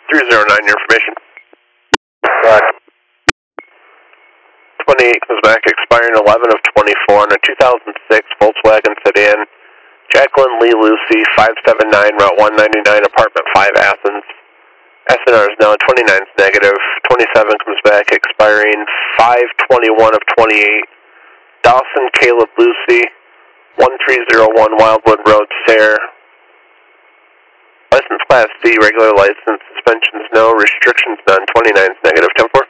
309, your information. 28 comes back, expiring 11 of 24 on a 2006 Volkswagen sedan. Jacqueline Lee Lucy, 579, Route 199, Apartment 5, Athens. SNR is now 29's negative. 27 comes back, expiring 521 of 28. Dawson Caleb Lucy, 1301 Wildwood Road, Sayre. License Class C, regular license, suspensions no, restrictions none, 29's negative. 10-4.